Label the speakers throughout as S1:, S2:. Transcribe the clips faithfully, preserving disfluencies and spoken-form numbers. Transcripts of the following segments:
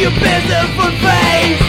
S1: your beautiful face.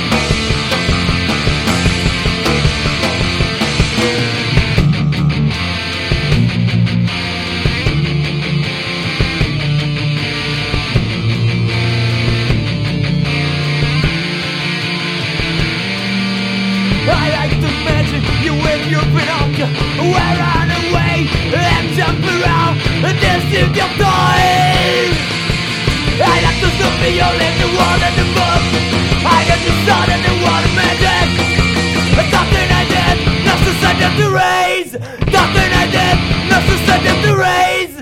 S1: I like to imagine you with your Pinocchio, we're on away and jump around and dance to your toys. I like to zoom me all in the world and the book. I got the sun and the water magic. Something I did, not to send them to raise. Something I did, not to send them to raise.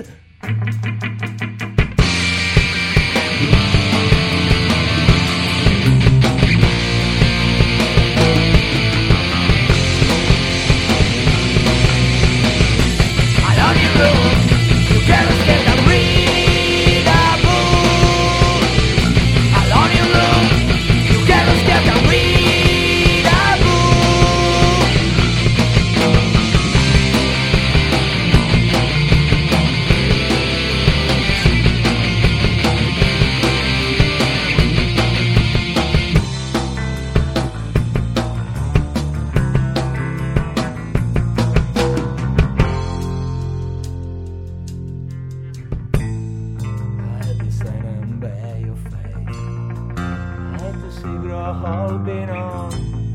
S1: All been on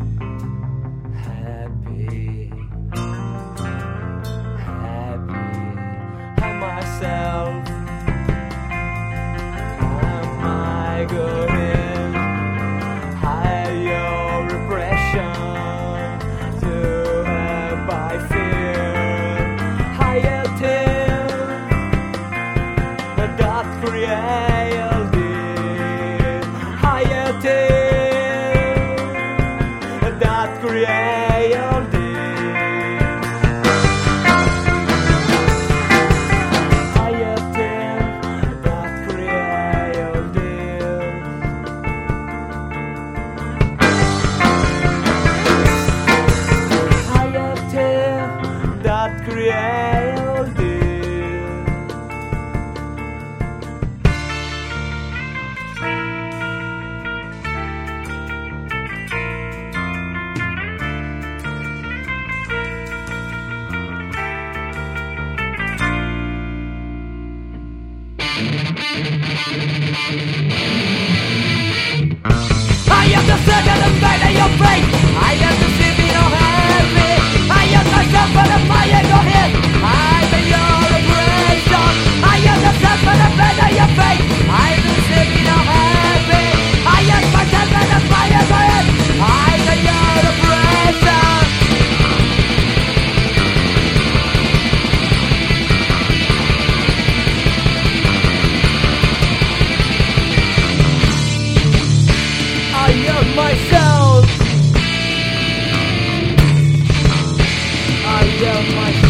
S1: happy, happy. I myself, am I going higher repression to have by fear higher till that reality higher till that reality. Higher till that reality. Higher till that reality. I am the second and pain in your face. I am the city of heavy. I am myself for the fire in your head. I am your aggression. I am the self for the pain in your face. I am the city of heavy. I am myself for the fire in your head. I am your aggression. I am myself. I am myself.